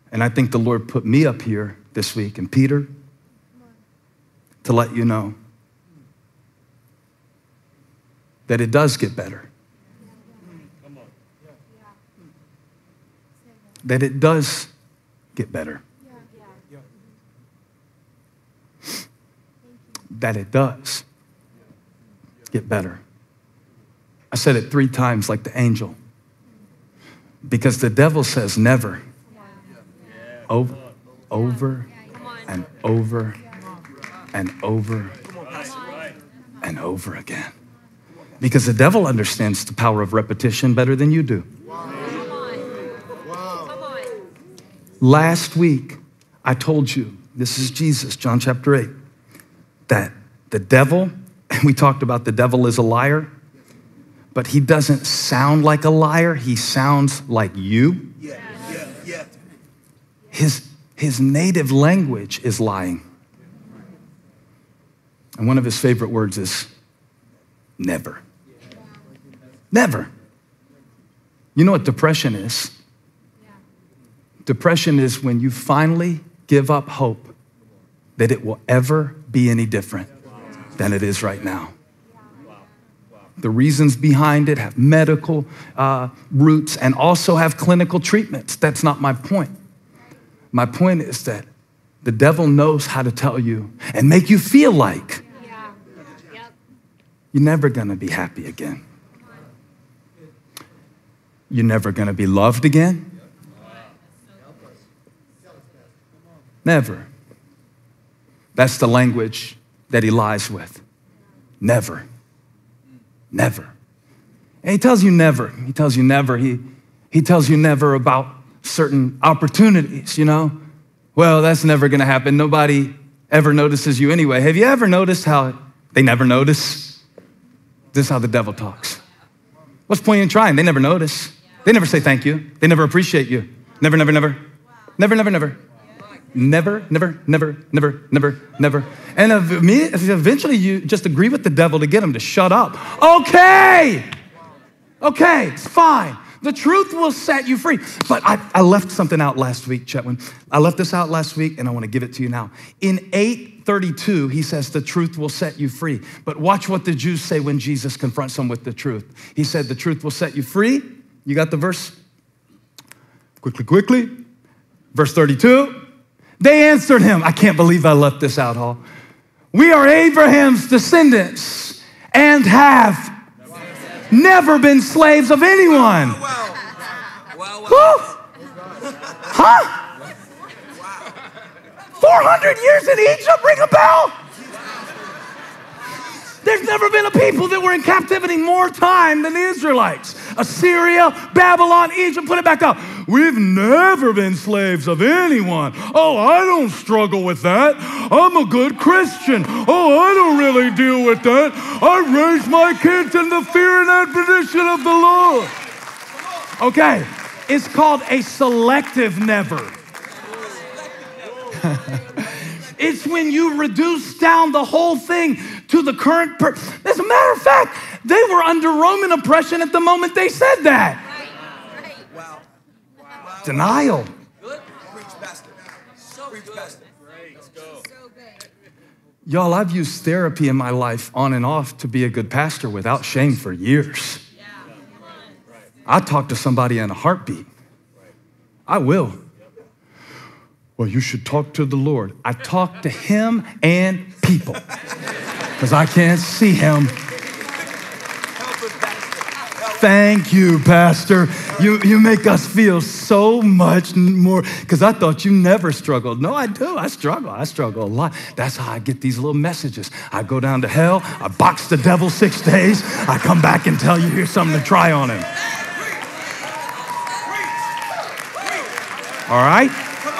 And I think the Lord put me up here this week, and Peter, to let you know that it does get better. That it does get better. That it does get better. I said it 3 times like the angel. Because the devil says never. Over and over and over and over again. Because the devil understands the power of repetition better than you do. Last week, I told you, this is Jesus, John chapter 8, that the devil, and we talked about the devil is a liar, but he doesn't sound like a liar. He sounds like you. His native language is lying. And one of his favorite words is never. Never. You know what depression is? Depression is when you finally give up hope that it will ever be any different than it is right now. The reasons behind it have medical roots and also have clinical treatments. That's not my point. My point is that the devil knows how to tell you and make you feel like you're never gonna be happy again. You're never gonna be loved again. Never. That's the language that he lies with. Never. Never. And he tells you never. He tells you never. He tells you never about certain opportunities, you know? Well, that's never gonna happen. Nobody ever notices you anyway. Have you ever noticed how they never notice? This is how the devil talks. What's the point in trying? They never notice. They never say thank you. They never appreciate you. Never, never, never. Never, never, never. Never, never, never, never, never, never. And eventually you just agree with the devil to get him to shut up. Okay, it's fine. The truth will set you free. But I left something out last week, Chetwin. I left this out last week, and I want to give it to you now. In 8:32, he says, the truth will set you free. But watch what the Jews say when Jesus confronts them with the truth. He said, the truth will set you free. You got the verse? Quickly. Verse 32. They answered him. I can't believe I left this out, Hall. We are Abraham's descendants and have never been slaves of anyone. Woo! Huh? 400 years in Egypt, ring a bell? There's never been a people that were in captivity more time than the Israelites. Assyria, Babylon, Egypt, put it back up. We've never been slaves of anyone. Oh, I don't struggle with that. I'm a good Christian. Oh, I don't really deal with that. I raise my kids in the fear and admonition of the Lord. Okay, it's called a selective never. It's when you reduce down the whole thing to the current As a matter of fact, they were under Roman oppression at the moment they said that. Denial. Y'all, I've used therapy in my life on and off to be a good pastor without shame for years. I talk to somebody in a heartbeat. I will. Well, you should talk to the Lord. I talk to him and people because I can't see him. Thank you, Pastor. You make us feel so much more, because I thought you never struggled. No, I do. I struggle a lot. That's how I get these little messages. I go down to hell. I box the devil 6 days. I come back and tell you here's something to try on him. All right?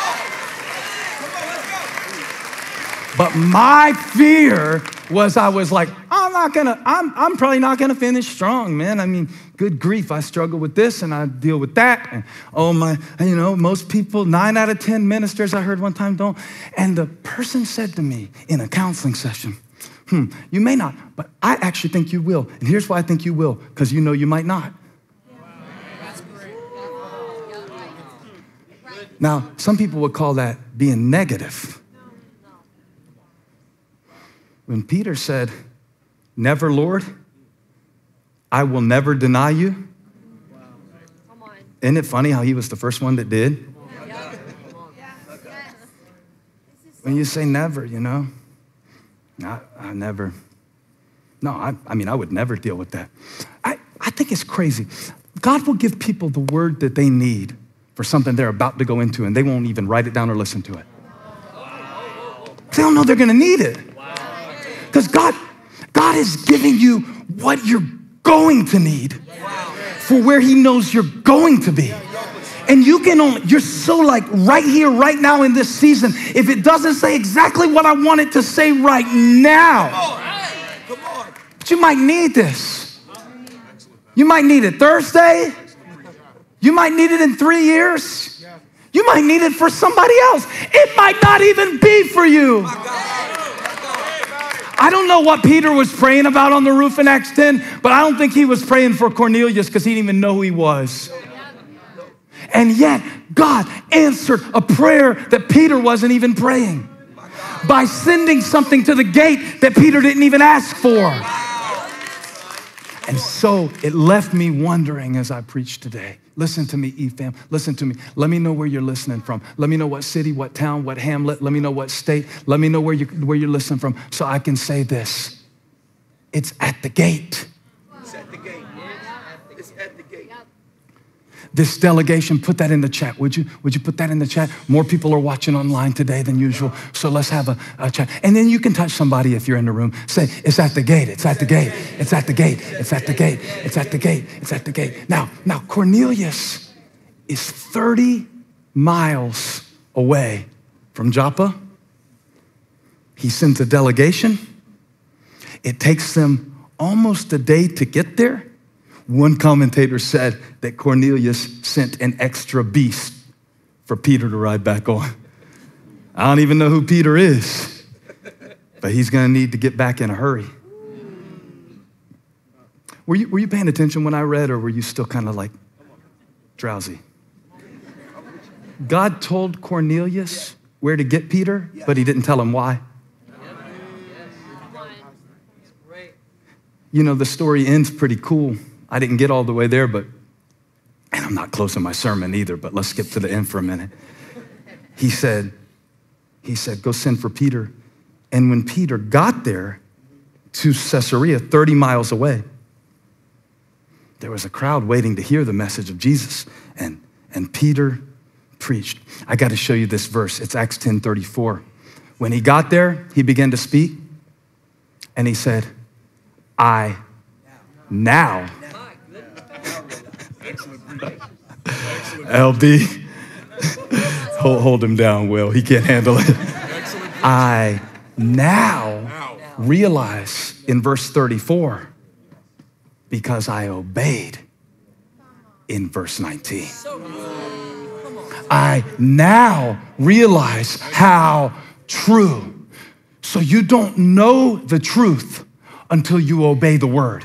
But my fear was I was like, I'm probably not gonna finish strong, man. I mean, good grief, I struggle with this and I deal with that. And oh my, most people, 9 out of 10 ministers I heard one time don't. And the person said to me in a counseling session, you may not, but I actually think you will. And here's why I think you will, because you know you might not. Now, some people would call that being negative. When Peter said, never, Lord, I will never deny you. Isn't it funny how he was the first one that did? When you say never, you know, I never, no, I mean, I would never deal with that. I think it's crazy. God will give people the word that they need for something they're about to go into, and they won't even write it down or listen to it. They don't know they're gonna need it. Because God is giving you what you're going to need for where he knows you're going to be. And you're so like right here, right now in this season, if it doesn't say exactly what I want it to say right now, but you might need this. You might need it Thursday. You might need it in 3 years. You might need it for somebody else. It might not even be for you. I don't know what Peter was praying about on the roof in Acts 10, but I don't think he was praying for Cornelius because he didn't even know who he was. And yet, God answered a prayer that Peter wasn't even praying by sending something to the gate that Peter didn't even ask for. And so it left me wondering as I preached today. Listen to me, eFam. Listen to me. Let me know where you're listening from. Let me know what city, what town, what hamlet. Let me know what state. Let me know where you're listening from so I can say this. It's at the gate. It's at the gate. It's at the gate. This delegation, put that in the chat, would you? Would you put that in the chat? More people are watching online today than usual, so let's have a chat. And then you can touch somebody if you're in the room. Say, it's at the gate, it's at the gate, it's at the gate, it's at the gate, it's at the gate, it's at the gate. Now, Cornelius is 30 miles away from Joppa. He sends a delegation. It takes them almost a day to get there. One commentator said that Cornelius sent an extra beast for Peter to ride back on. I don't even know who Peter is, but he's going to need to get back in a hurry. Were you paying attention when I read, or were you still kind of like drowsy? God told Cornelius where to get Peter, but he didn't tell him why. You know, the story ends pretty cool. I didn't get all the way there, and I'm not closing my sermon either, but let's skip to the end for a minute. He said, go send for Peter. And when Peter got there to Caesarea, 30 miles away, there was a crowd waiting to hear the message of Jesus. And Peter preached. I got to show you this verse. It's Acts 10:34. When he got there, he began to speak, and he said, I now. LB, hold him down, Will. He can't handle it. I now realize in verse 34 because I obeyed in verse 19. I now realize how true. So you don't know the truth until you obey the word.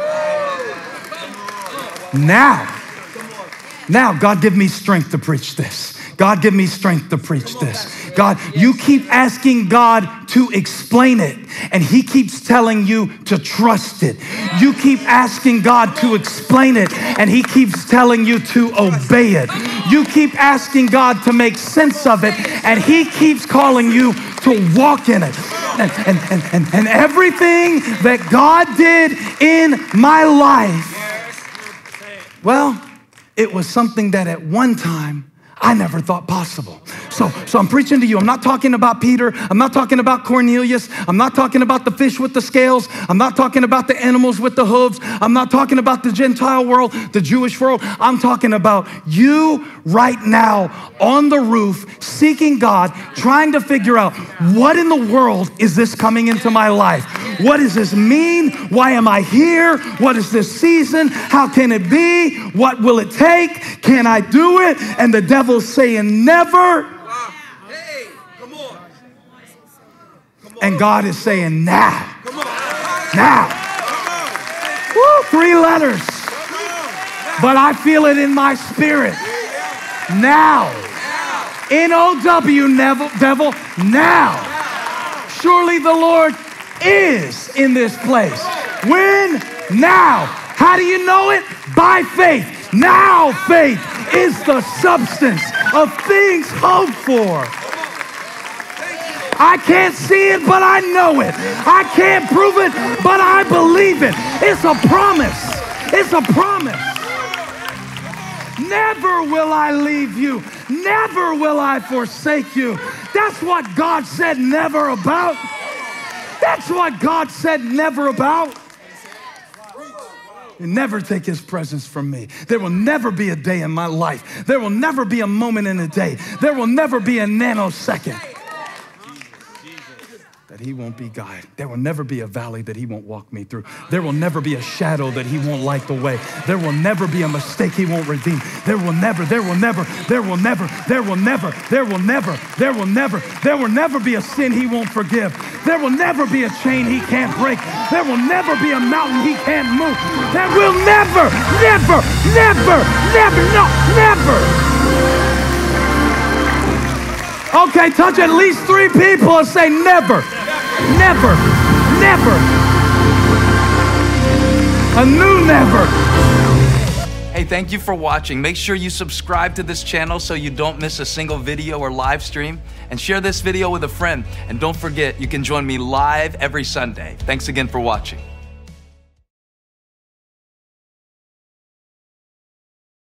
Now, God, give me strength to preach this. God, give me strength to preach this. God, you keep asking God to explain it, and he keeps telling you to trust it. You keep asking God to explain it, and he keeps telling you to obey it. You keep asking God to make sense of it, and he keeps calling you to walk in it. And everything that God did in my life, well, it was something that at one time I never thought possible. So I'm preaching to you. I'm not talking about Peter. I'm not talking about Cornelius. I'm not talking about the fish with the scales. I'm not talking about the animals with the hooves. I'm not talking about the Gentile world, the Jewish world. I'm talking about you right now on the roof, seeking God, trying to figure out what in the world is this coming into my life? What does this mean? Why am I here? What is this season? How can it be? What will it take? Can I do it? And the devil's saying never. Hey, come on. And God is saying now. Now. Woo, 3 letters. But I feel it in my spirit. Now. N-O-W, devil, now. Surely the Lord is in this place. When? Now. How do you know it? By faith. Now faith is the substance of things hoped for. I can't see it, but I know it. I can't prove it, but I believe it. It's a promise. It's a promise. Never will I leave you. Never will I forsake you. That's what God said never about. That's what God said never about. You never take his presence from me. There will never be a day in my life. There will never be a moment in a day. There will never be a nanosecond that he won't be God. There will never be a valley that he won't walk me through. There will never be a shadow that he won't light the way. There will never be a mistake he won't redeem. There will never be a sin he won't forgive. There will never be a chain he can't break. There will never be a mountain he can't move. There will never. Okay, touch at least 3 people and say never. A new never. Hey, thank you for watching. Make sure you subscribe to this channel so you don't miss a single video or live stream. And share this video with a friend. And don't forget, you can join me live every Sunday. Thanks again for watching.